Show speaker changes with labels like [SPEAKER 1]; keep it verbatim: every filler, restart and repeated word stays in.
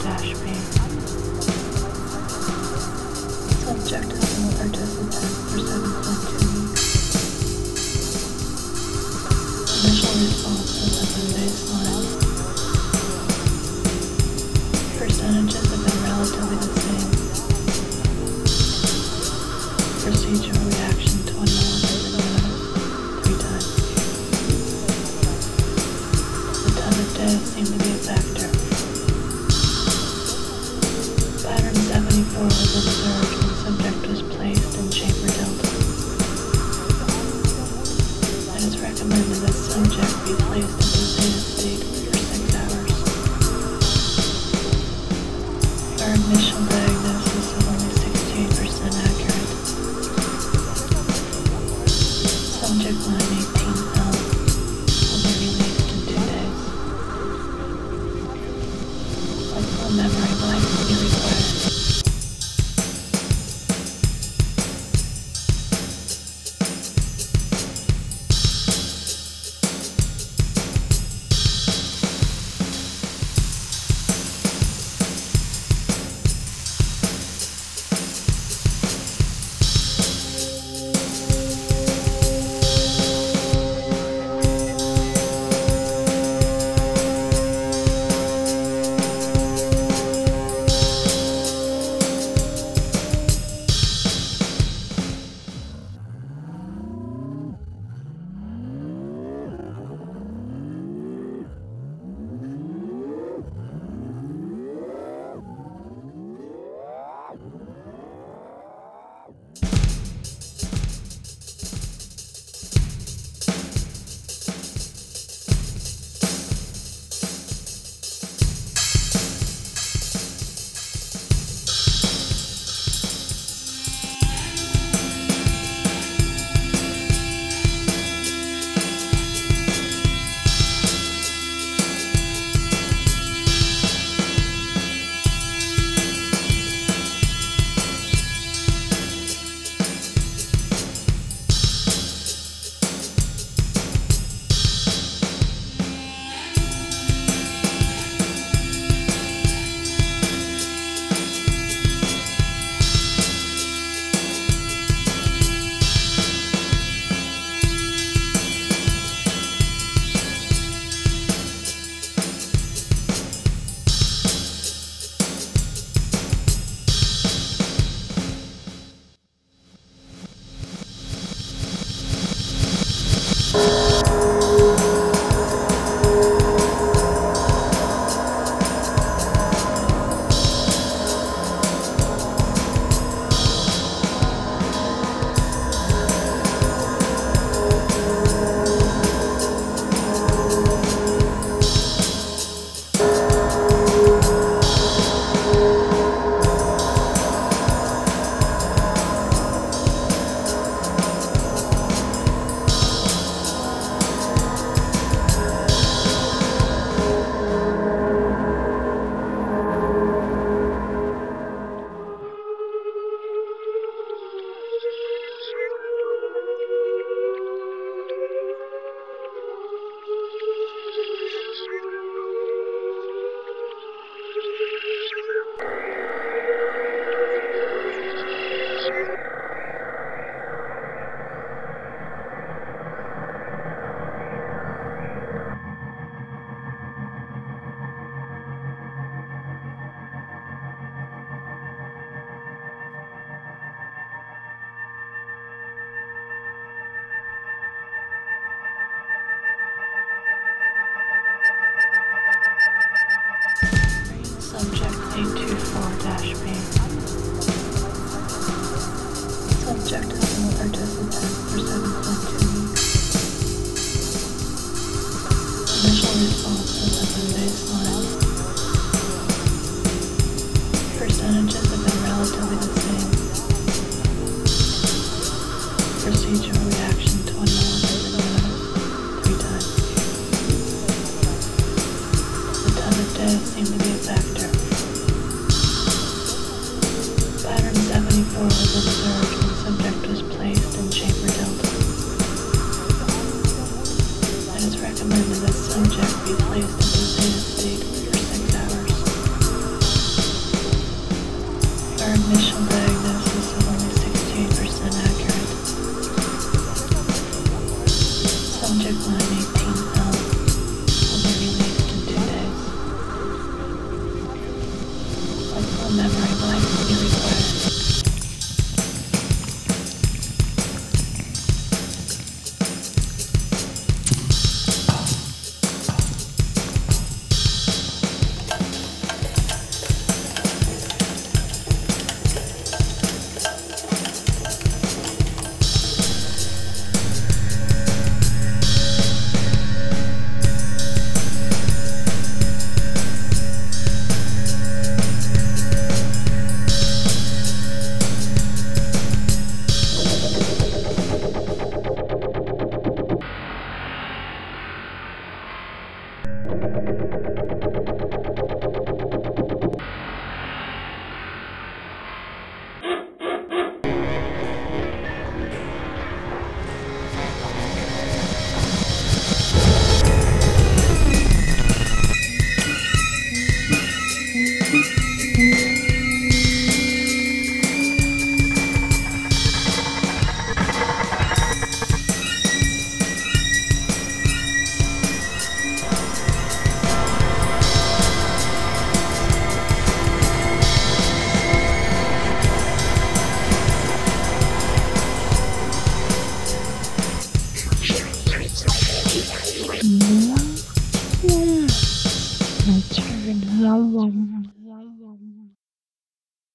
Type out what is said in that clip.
[SPEAKER 1] B. Subject is still a participant for seven point two weeks. Initial responses have been baseline. Percentages have been relatively the same. Procedural reaction twenty millimeters in minutes, three times. The time of day seemed to be a factor. Pattern seventy-four was observed when the subject was placed in chamber delta. It is recommended that subject be placed into zeta state for six hours. Our initial diagnosis is only sixty-eight percent accurate. Subject line eighteen L will be released in two days. A full memory blank will be required. eight two four B. Subject is still a participant for seven point two weeks. Initial responses have been baseline. Percentages have been relatively the same. Procedural reaction twenty millimeters in minutes, three times. The time of day seemed to be a factor. Pattern seventy-four was observed when the subject was placed in chamber delta. It is recommended that subject be placed into zeta state for six hours. Project nine eighteen film will be released in two days. A full memory blank will be required.
[SPEAKER 2] Return home.